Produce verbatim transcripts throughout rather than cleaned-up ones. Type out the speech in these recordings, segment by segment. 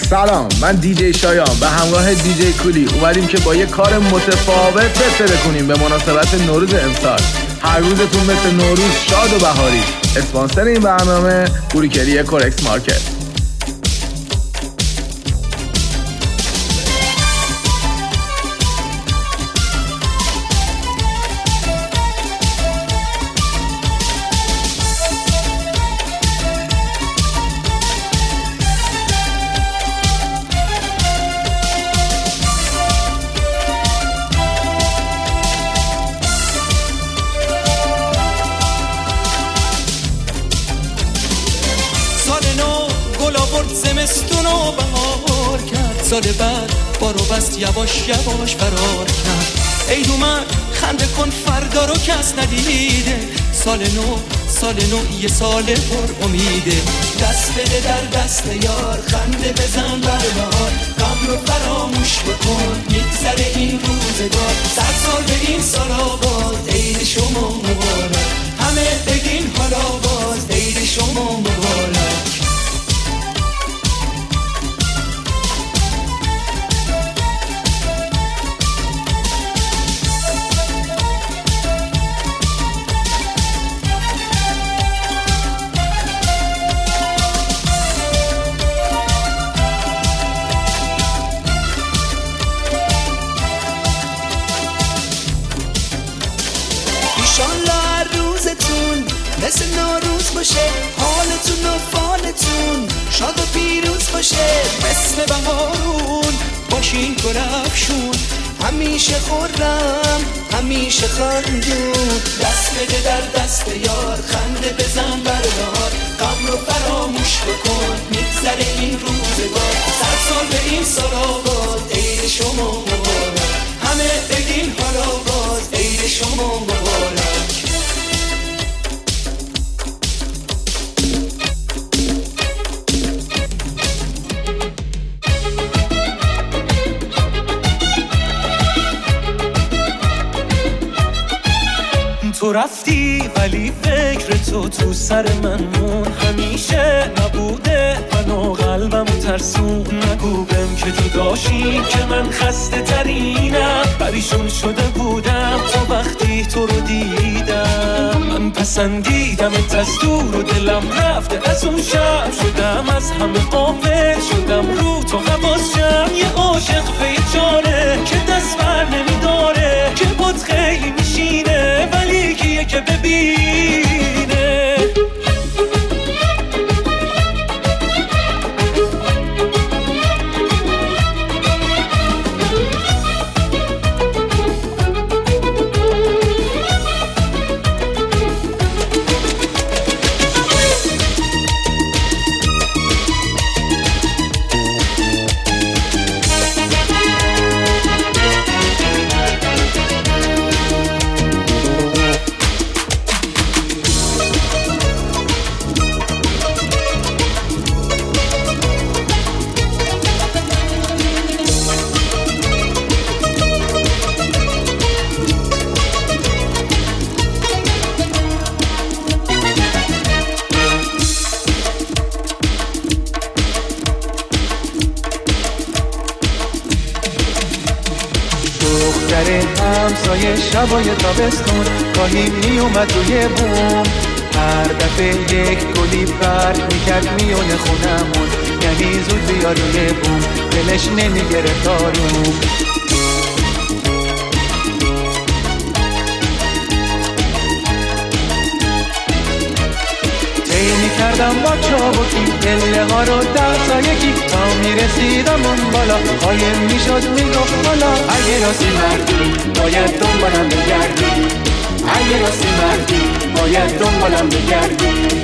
سلام، من دیجی شایان به همراه دیجی کولی اومدیم که با یه کار متفاوت بتره کنیم به مناسبت نوروز امسال. هر روزتون مثل نوروز شاد و بهاری. اسپانسر این برنامه بوریکری کورکس مارکت. زمستونو بهار کرد، سال بعد بارو بست یواش یواش فرار کرد. ای دومن خنده کن فردا رو کس ندیده، سال نو سال نو یه سال پر امیده. دست بده در دست یار، خنده بزن بر بهار، غم رو فراموش بکن میگذره این روزگار. صد سال به این سال آباد، عید شما مبارک، همه بگین حالا باز عید شما مبارک. مثل نوروز باشه، حالتون و فالتون شاد و پیروز باشه. مثل بهارون باشین گلفشون، همیشه خرم همیشه خندون. دست بده در دست یار، خنده بزن بر بهار، غم رو فراموش بکن میگذره این روزگار. صد سال به این سال آباد، عید شما مبارک، همه بگین حالا باز عید شما مبارک. تو رفتی ولی فکر تو تو سر من مون، همیشه نبوده منو قلبم ترسون. نگو بهم که جداشی که من خسته ترینم، پریشون شده بودم تا وقتی تو رو دیدم. من پسندیدمت از دور و دلم رفته از اون شب، شدم از همه غافل، شدم رو تو حواسم. یه عاشق پیچانه که دست بر نمیداره، که بود خیلی میشینه ولی کیه که ببینه. همسایه شبای تابستون گاهی می اومد روی بوم، هر دفعه یک گلی برگ میکرد میونه خونمون، یعنی زود بیا روی بوم دلش نمیگرفت آروم. میکردم با چابکی دله ها رو ده تا یکی، تا میرسیدم اون بالا قایم میشد میگفت حالا اگه راستی مردی باید دنبالم بگردی، اگه راستی مردی باید دنبالم بگردی.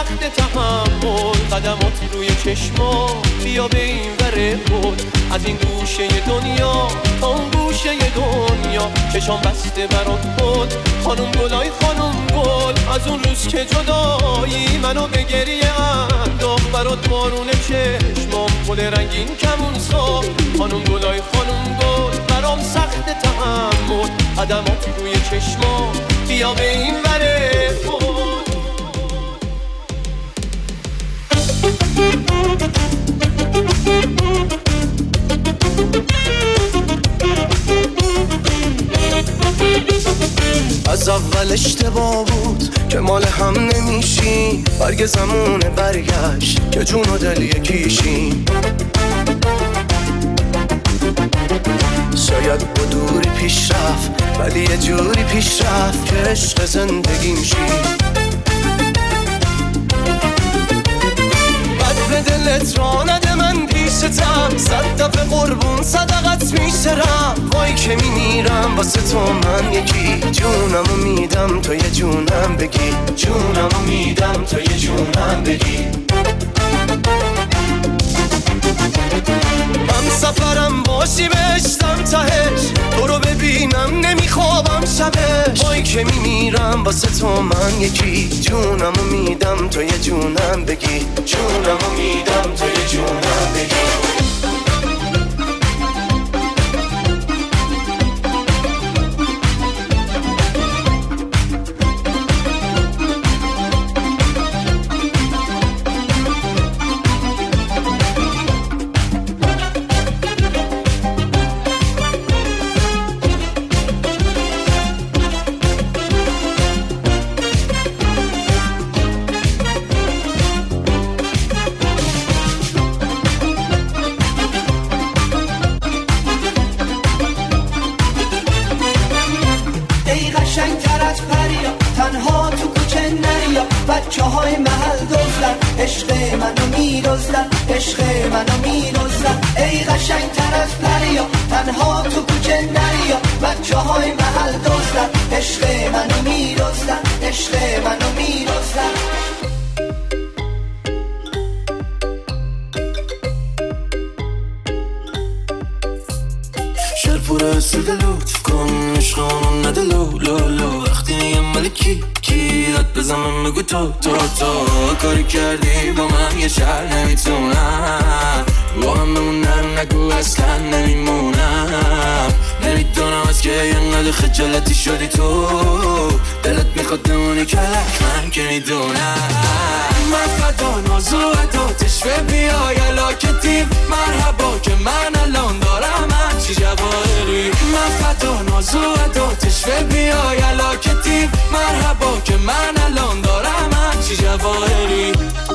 سخت تحمل، قدمات روی چشما بیا به این وره بود، از این گوشه دنیا تا اون گوشه دنیا چشام بسته برات بود. خانم گلای خانم گل، از اون روز که جدایی منو به گریه انداخت، برات بارون چشمام گل رنگین کمون ساخت. خانم گلای خانم گل برام سخت تحمل، قدمات روی چشما بیا به این وره بود. از اول اشتباه بود که مال هم نمیشیم، برگ زمونه برگشت که جون و دل یکیشیم. شاید با دوری پیش رفت ولی یه جوری پیش رفت که عشق زندگیم شی. بد دلت را نده من پیشتم، صد دفعه قربون صدقت میشرم. وای که میمیرم واسه تو من یکی، جونمو میدم تو یه جونم بگی، جونمو میدم تو یه جونم بگی. من سفرم باشی بهشتم تهش، تو رو ببینم نمیخوابم شبش. وای که میمیرم واسه تو من یکی، جونمو میدم تو یه جونم بگی، جونمو میدم تو یه جونم بگی. بچه های محل دزدن، عشق منو میدزدن، عشق منو میدزدن. ای قشنگ تر از پریا، تنها تو کوچه نریا. بچه های محل دزدن، عشق منو میدزدن، عشق منو میدزدن. شهر پوره سوده لطف کن، عشقانو نده لو لو لو. وقتی میگم ملکی کی داد بزنم بگو تو تو تو. کاری کردی با من یه شهر نمیتونم، با هم بمونم نگو اصلا نمیمونم. نمیدونم از که اینقدر خجالتی شدی تو، دلت میخواد بمونی کلک من که میدونم. من فدا نازو عداتش به بیای علاکتیم، مرحبا که من الان دارم هرچی جواهری. من فدا نازو عداتش به بیای علاکتیم، مرحبا که من الان دارم هرچی جواهری.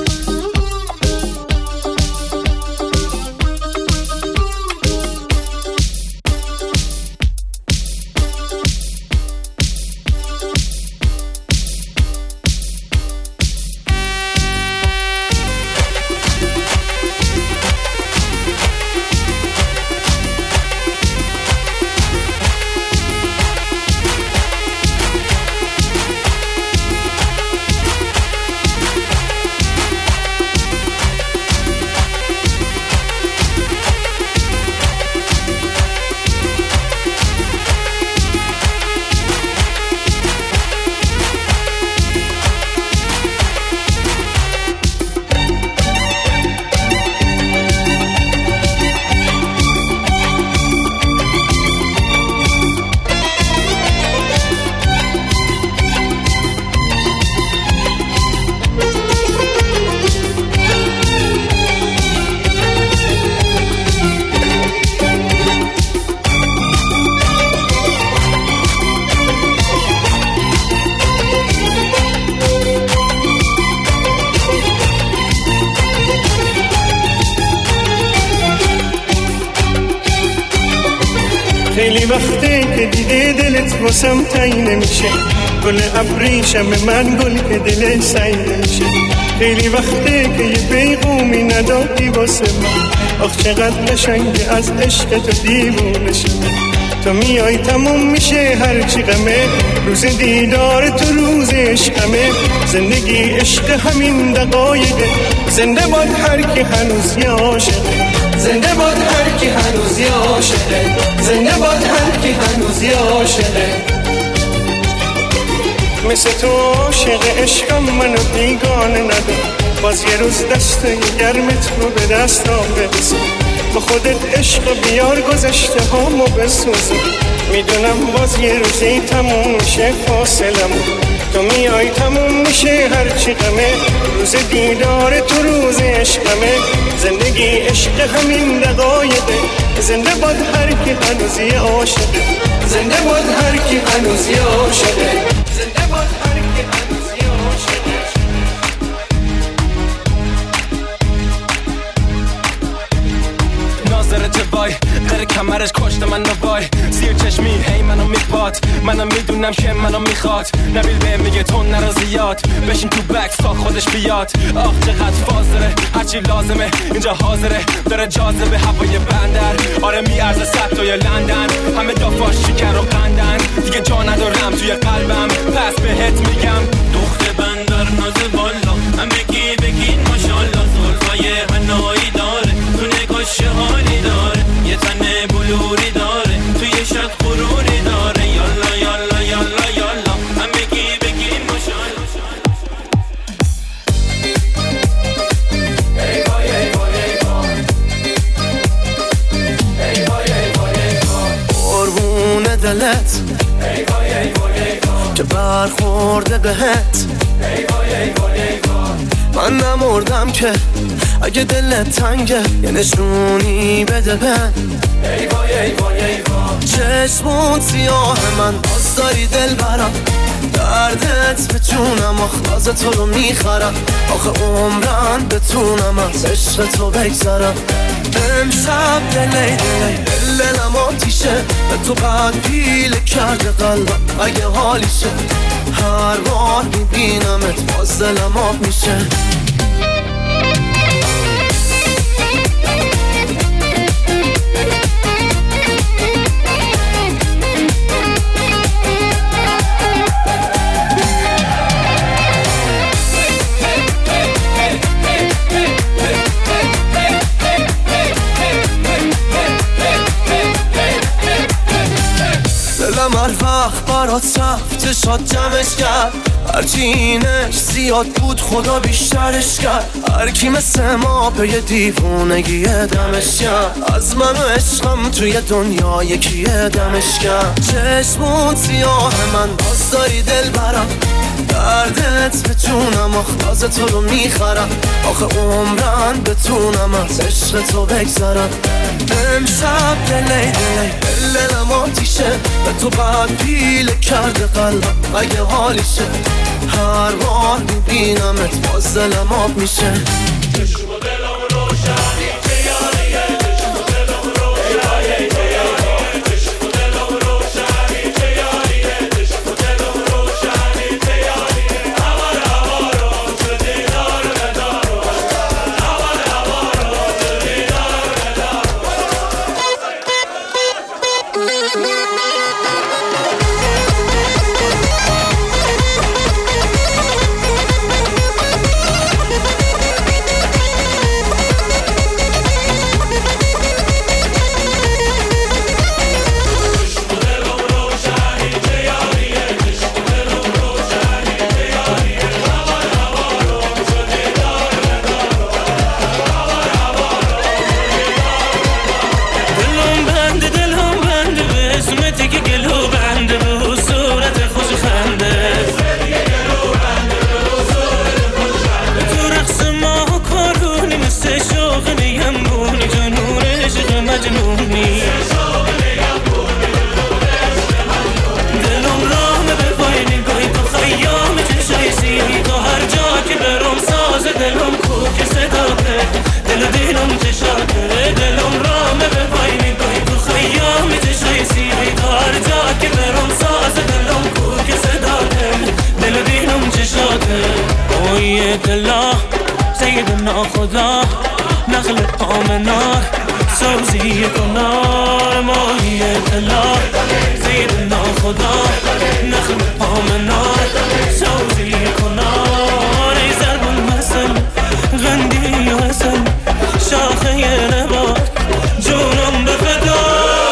خیلی وقته که دیگه دلت واسم تعیین نمیشه، گل ابریشم من گل که دلت سعی نمیشه. خیلی وقته که یه پیغامی ندادی واسه من، آخ چقدر قشنگه از عشق تو دیوونه شدم. تو میای تموم میشه هرچی غمه، روز دیدار تو روز عشقمه. زندگی عشق همین دقایقه، زنده باد هر کی هنوز یه عاشقه، زنده باد هر کی هنوز یه عاشقه، زنده باد هر کی هنوز یه عاشقه. مثل تو عاشق عشقم منو بیگانه ندار، باز یه روز دست گرمت رو به دستام برسون. با خودت عشق بیار گذشته هامو بسوزه، میدونم باز یه روزی تموم میشه فاصلم. تو میای تموم میشه هرچی غمه، روز دیدار تو روز عشقمه. زندگی عشق همین دقایقه، زنده باد هر کی هنوز یه عاشقه، زنده باد هر کی هنوز یه عاشقه، زنده باد هر کی هنوز یه عاشقه. ناظرت وای غیر کمرش کشت من وای، زیر چشمی هی منو میپاد، منم میدونم که منو میخواد. نبیل به میگه تو نرا زیاد، بشین تو بکس تا خودش بیاد. آخ چقدر فاز داره، هرچی لازمه اینجا حاضره، داره جاذبه هوای بندر. آره میارزه صد تا یا لندن، همه دافاش شکر و قندن. دیگه جا ندارم توی قلبم، پس بهت میگم دخت بندر نازه والا، همگی بگین ماشالله. زلفای حنایی داره، تو نگاش حالی داره، یه تن بلوری داره، تو یه شد غروری داره. یالا یالا یالا یالا، همگی بگین ماشالله. ای وای ای وای ای وای، ای وای ای وای ای وای، قربون دلت ای وای ای وای ای وای، که برخورده بهت. ای وای ای وای ای وای، من نمردم که اگه دلت تنگه یه نشونی بده بن. ای وای ای وای ای وای، چشمون سیاه من باز داری دل برم، دردت به جونم آخلاز تو رو میخرم. آخه عمرن بتونم از عشق تو بگذرم. امشب دلی دلی دل دلم آتیشه، به تو بعد پیله کرده قلبم اگه حالیشه. هر بار میبینمت باز دلم آب میشه. دلم هر وقت برات رفته شاد جمعش کرد، هرچی اینش زیاد بود خدا بیشترش کرد. هر کی مثل ما پی دیوونگی دمش کرد، از من و عشقم توی دنیا یکی دمش کرد. چشمون سیاه من باز داری دل برم، دردت به جونم آخلاز تو رو میخرم. آخه عمرن بتونم از عشق تو بگذرم. امشب دلی دلی دل دلم آتیشه، به تو بعد پیله کرده قلبم اگه حالیشه. هر بار میبینمت باز دلم آب میشه. چشم و دلم روشنی چه یاریه، چشم و دلم روشنی چه یاریه، چشم و دلم روشنی چه یاریه، چشم و دلم روشنی چه یاریه. هوار هوارو چه دیدار بدارو، هوار هوارو چه دیدار بدارو. دلا سیدنا خدا نخل آمنار سوزی کنار ماهی دلا خدا نخم پامنار سوزی کنار ای زربون مثل غندی و حسن شاخه نبات جونم به فدا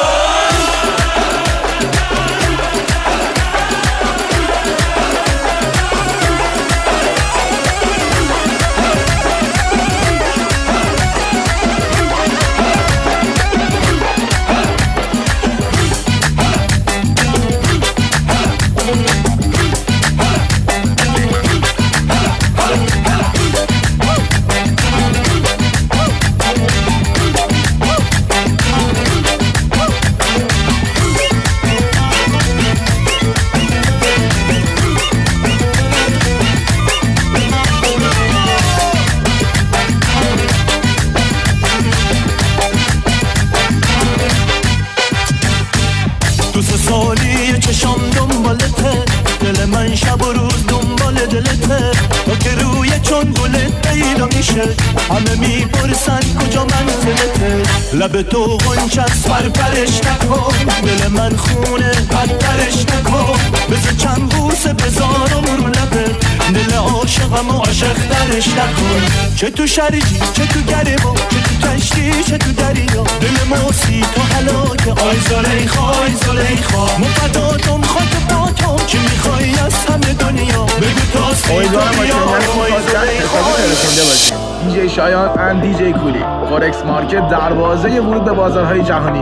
همه میپرسن کجا منزلته لب تو غنچست فرفرش نکن دل من خونه بدترش نکن بذار چند بوسه بذارم رو لبه دل عاشقم و عاشق درش نکن چه تو شریجی چه تو گرمو چه تو کشتی چه تو دریا دل موسی تو حلاکه آی زلیخا آی زلیخا مفداتم خاک باتم چی میخوایی از همه دنیا بگو تاستی تو بیا آی زلیخا دیجی شایان اند دیجی کولی فورکس مارکت دروازه ورود به بازارهای جهانی.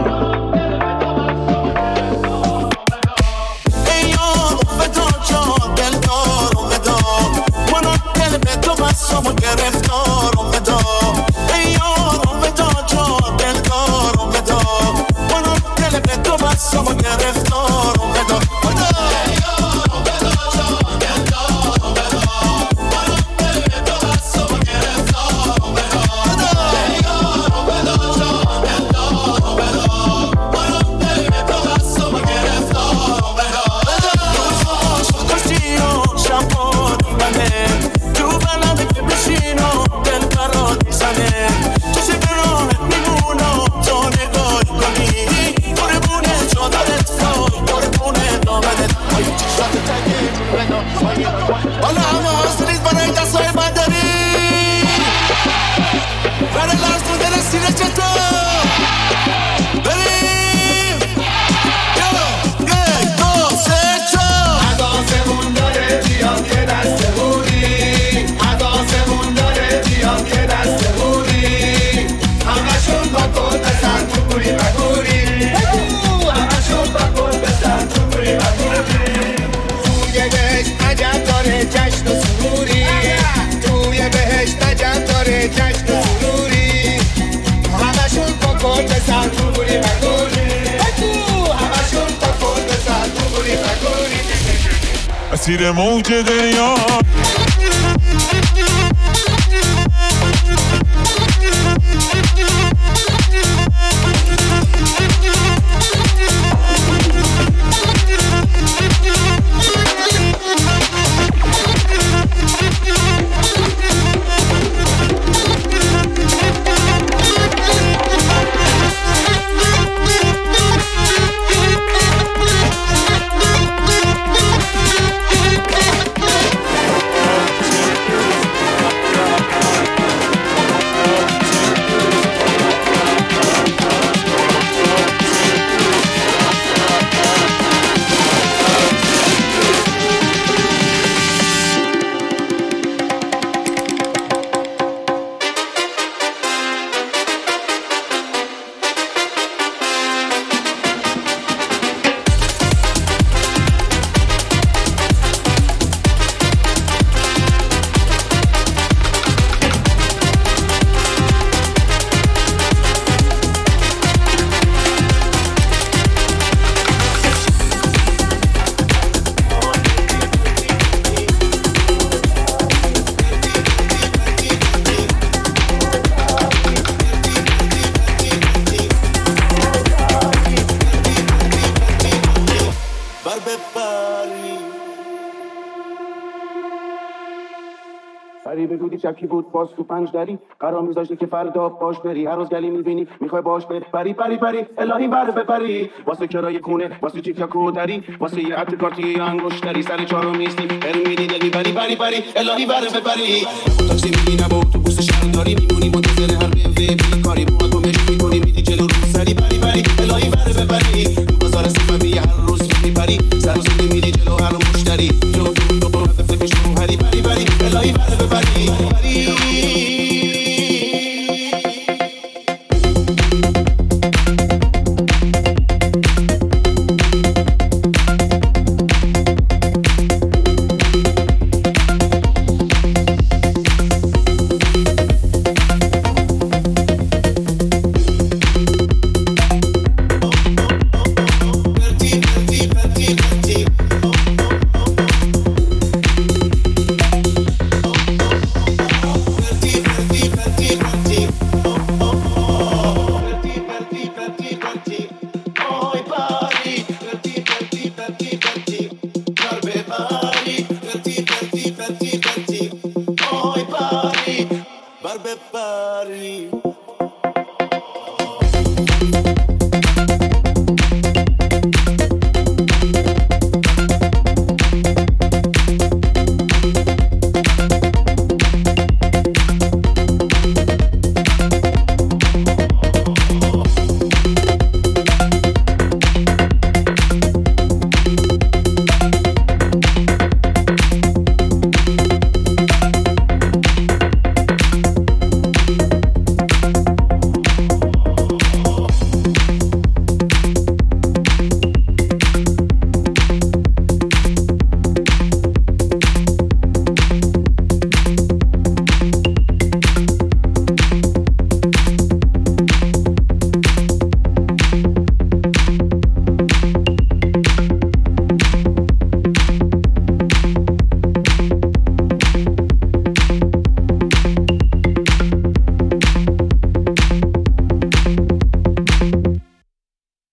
اسیر موج دریا میبودی شکی بود باز تو پنج دری قرار میذاشتی که فردا باش بری هر روز گلی میبینی میخوای باش بری پری پری پری الهی بر بپری واسه کرای خونه واسه چیک یا کودری واسه یه عطر کارتی انگشتری سر چهارم نیستی بریم میری دلی پری پری پری الهی بر بپری تاکسی میگی نه با اتوبوس شهرداری میمونی منتظر هر بی کاری با تو مش میکنی میدی جلو رو سری پری پری الهی بر بپری بازار صفوی هر روز میپری سر و سر میری جلو هر مشتری جو تو تو فکرش رو هری پری پری الهی بر بپری Barbie.